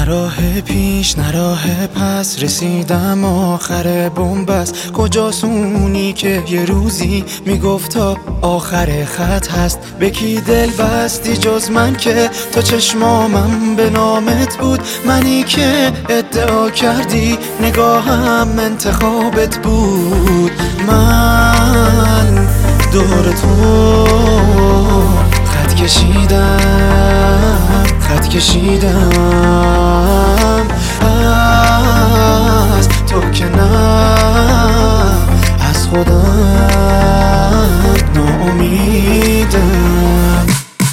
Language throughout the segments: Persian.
راه پیش نه راه پس، رسیدم آخر بنبست. کجاست اونی که یه روزی میگفت تا آخر خط هست؟ به کی دل بستی جز من که تا چشمامم به نامت بود؟ منی که ادعا کردی نگاهم انتخابت بود. من دور تو خط کشیدم از تو که نه از خودم ناامیدم.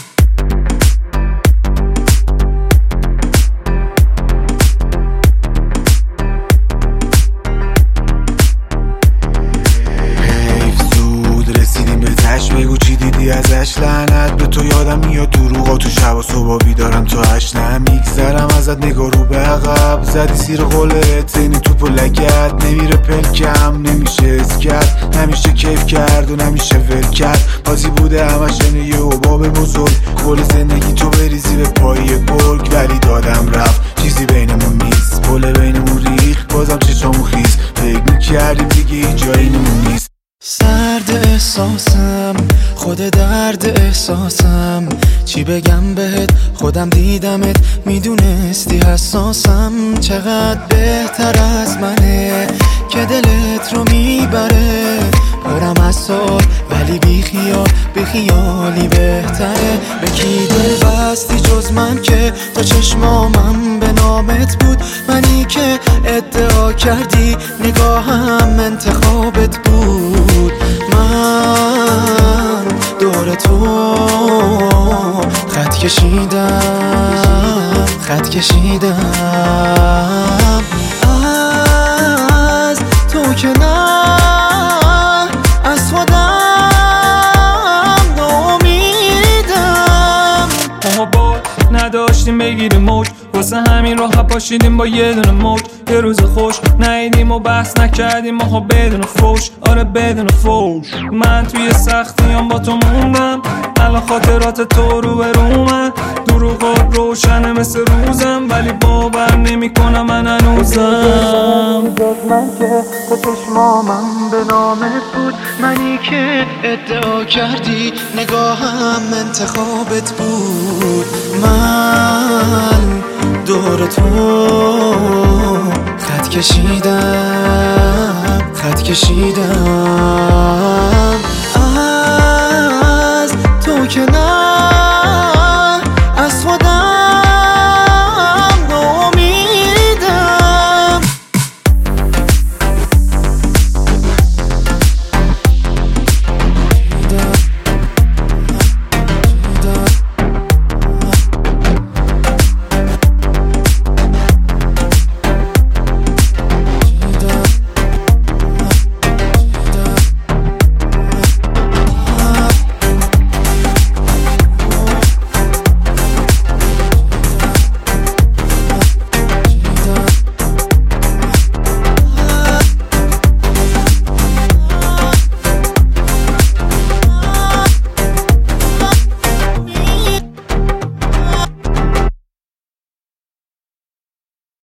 بگو چی دیدی ازش، لعنت به تو. یادم میاد دروغا تو شب و صبح بیدارم تو هشت. نمیگذرم ازت نگاه رو به عقب، زدی سیر قولت زینی توپ و لگت. نمیره پلکم نمیشه از کرد، نمیشه کیف کرد و نمیشه ول کرد. بازی بوده همش یه حباب بزرگ، گل زندگی تو بریزی به پای گرگ. ولی دادم رفت چیزی بینمون نیست، پل بینمون ریخت بازم چشامون خیز. فکر میکردیم دیگه هیچ جایی نمون نیست. سرد احساسم خود درد احساسم، چی بگم بهت خودم دیدمت میدونستی حساسم. چقدر بهتر از منه که دلت رو میبره، پرم از سال ولی بی خیالی بهتره. به کی دل بستی جز من که تا چشمامم به نامت بود؟ منی که ادعا کردی نگاهم انتخابت بود. من دور تو خط کشیدم از تو که نه از خودم ناامیدم. ما با نداشتیم بگیریم موج، واسه همین راه پاشیدیم با یه دونه موج. یه روز خوش نیدیم و بحث نکردیم ماها بدون فوش، آره بدون فوش. من توی سختیام با تو موندم، الان خاطرات تو رو به رومن. دروغات روشنه مثل روزم، ولی باور نمی کنم من هنوزم. من که تو چشمامم به نامت بود، منی که ادعا کردی نگاهم انتخابت بود. من دور تو خط کشیدم